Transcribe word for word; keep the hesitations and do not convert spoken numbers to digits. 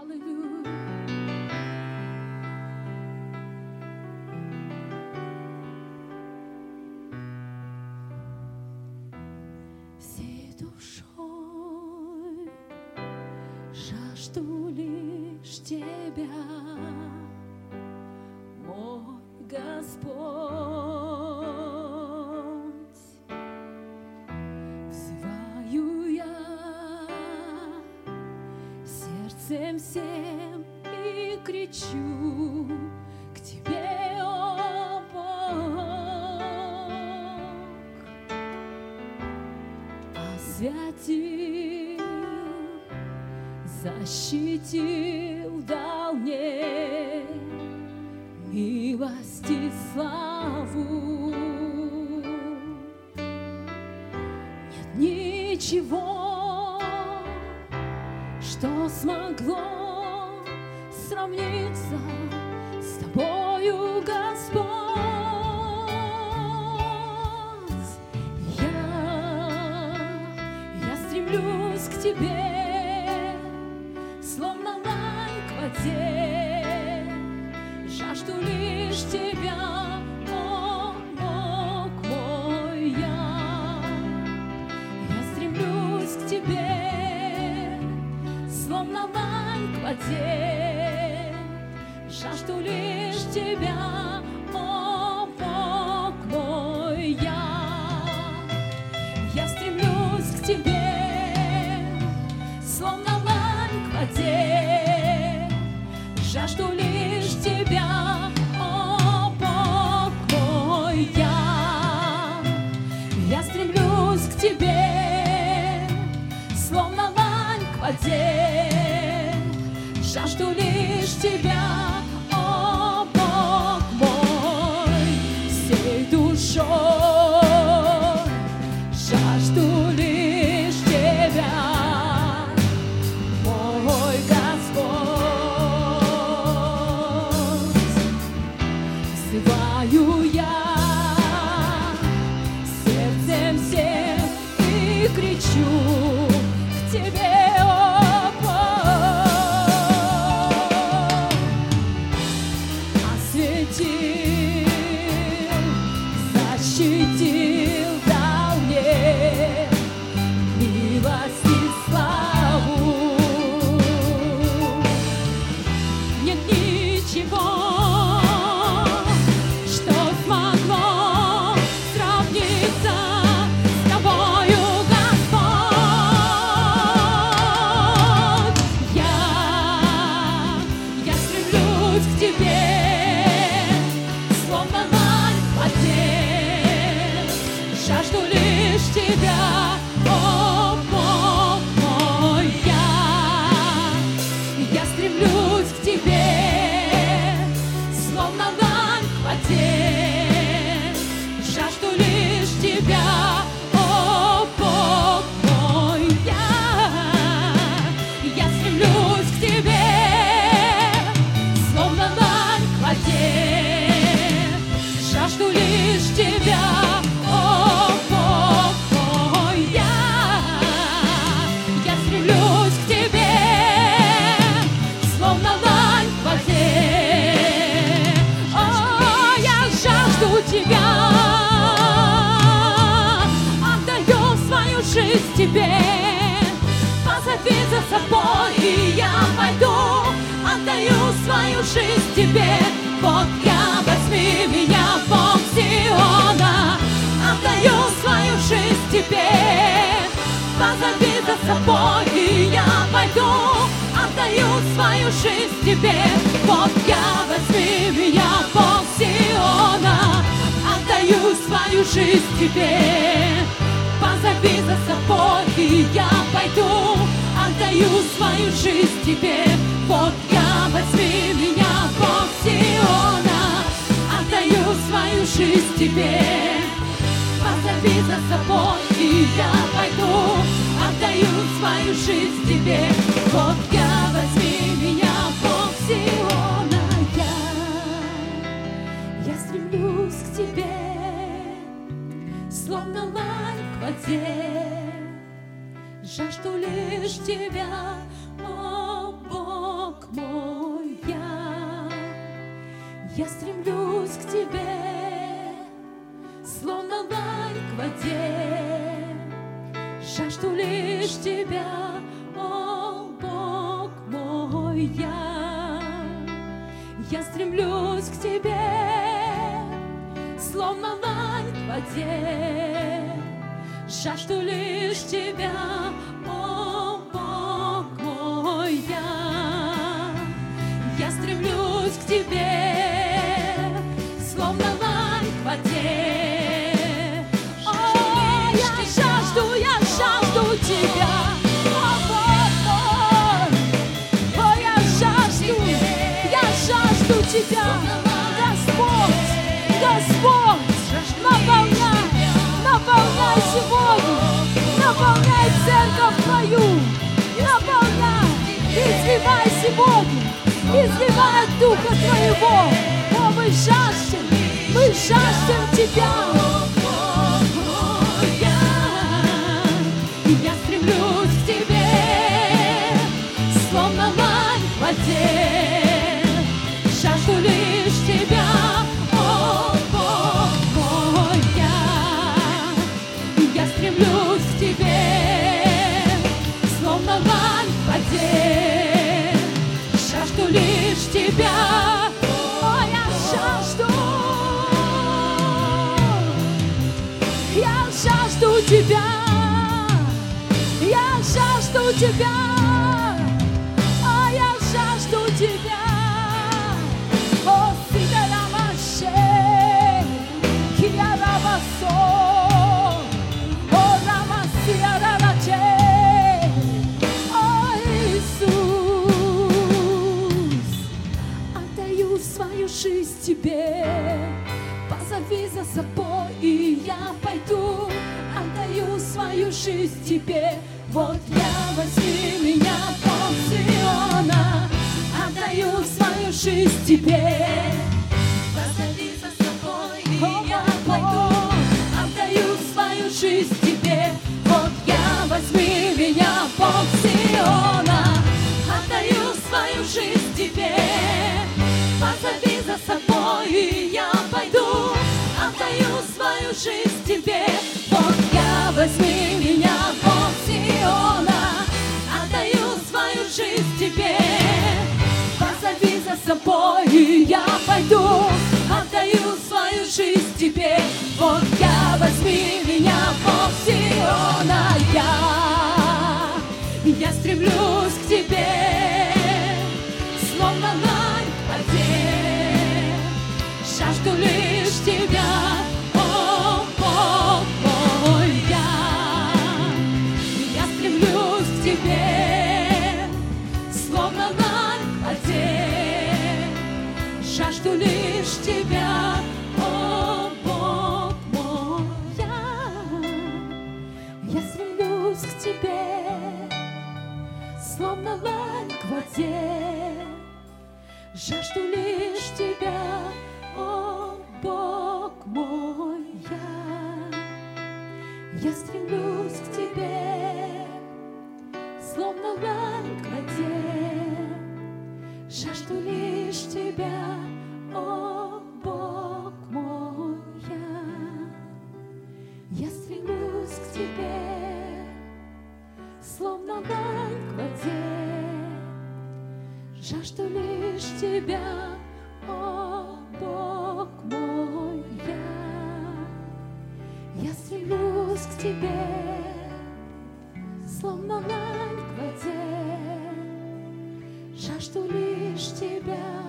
Всей душой жажду лишь Тебя, мой Господь. Взываю я сердцем всем и кричу к Тебе, о Бог. Освятил, защитил, дал мне милость и славу. Нет ничего, что смогло сравниться с Тобою, Господь. Я, я стремлюсь к Тебе, словно лань к воде, жажду лишь Тебя, о Бог мой. Я, я стремлюсь к Тебе, словно лань к воде, жажду лишь Тебя, о Бог мой. Я, я стремлюсь к Тебе, словно лань к воде, жажду лишь Тебя, о Бог мой. Я, я стремлюсь к Тебе, словно лань к воде, жажду лишь Тебя, о Бог мой. Всей душой жажду лишь Тебя, мой Господь. Взываю я сердцем всем и кричу к Тебе, о Бог. Осветил, защитил, дал мне милость и славу. Нет ничего, что смогло сравниться с Тобою, Господь. Я, я стремлюсь к Тебе, словно лань к воде, жажду лишь Тебя, о Бог мой. Я, я стремлюсь к Тебе, словно лань к воде, жажду лишь Тебя, о Бог мой. Я, я стремлюсь к Тебе, словно лань к воде, жажду лишь Тебя, о Бог мой. Я, я стремлюсь к Тебе, словно лань к воде. О, я жажду Тебя, отдаю свою жизнь Тебе. Позови за собой, и я пойду, отдаю свою жизнь Тебе. Вот я, возьми меня, Бог Сиона, отдаю свою жизнь Тебе. Позови за собой, и я пойду, отдаю свою жизнь Тебе. Вот я, возьми меня, Бог Сиона, отдаю свою жизнь Тебе. Позови за собой, и я пойду, отдаю свою жизнь Тебе. Вот я, возьми меня, Бог Сиона, отдаю свою жизнь Тебе. Позови за собой, и я пойду, отдаю свою жизнь Тебе. Вот я, возьми меня, Бог Сиона. Я, я стремлюсь к Тебе, словно лань к воде, жажду лишь Тебя, о Бог Я стремлюсь к Тебе, словно лань к воде. Жажду лишь Тебя, о Бог мой, я. Я стремлюсь к Тебе, словно лань к воде. Жажду лишь Тебя, о Бог мой, я. Я стремлюсь к Тебе, словно лань к воде. О, я жажду, я жажду Тебя, о Бог мой. О, я жажду, я жажду Тебя, Господь, Господь, наполняй, наполняй сегодня, наполняй церковь Твою, наполняй, изливай сегодня, изливай от Духа Твоего. О, мы жаждем, мы жаждем Тебя. Я стремлюсь к Тебе, словно лань в воде. Жажду лишь Тебя, о Бог мой, я. Я стремлюсь к Тебе, словно лань в воде. Жажду лишь Тебя, о, я жажду. Я жажду Тебя, я жажду Тебя, а я жажду Тебя. О, сидарамаше, киарабасо, о, рамасиарараче, о, Иисус, отдаю свою жизнь Тебе. Позови за собой, и я пойду. Отдаю свою жизнь Тебе. Вот я, возьми меня, Бог Сиона. Отдаю свою жизнь Тебе. Позови за собой, и я пойду. Отдаю свою жизнь Тебе. Вот я, возьми меня, Бог Сиона. Отдаю свою жизнь Тебе. Позови за собой, и я пойду. Отдаю свою жизнь Тебе. Вот я, возьми меня, Бог Сиона. Отдаю свою жизнь Тебе. Позови за собой, и я пойду. Отдаю свою жизнь Тебе. Вот я, возьми меня, Бог Сиона. Я, я стремлюсь к Тебе, словно лань к воде. Жажду лишь Тебя, о Бог мой, я. Я стремлюсь к Тебе, словно лань к воде. Жажду лишь Тебя, о Бог мой, я. Я стремлюсь к Тебе, словно лань к воде. Жажду лишь Тебя, о Бог мой, я. Я стремлюсь к Тебе, словно лань к воде. Жажду лишь Тебя, о Бог мой, я. Я стремлюсь к Тебе, словно лань к воде. Жажду лишь Тебя, о Бог мой, я. Я стремлюсь к Тебе, словно лань к воде. Жажду лишь Тебя.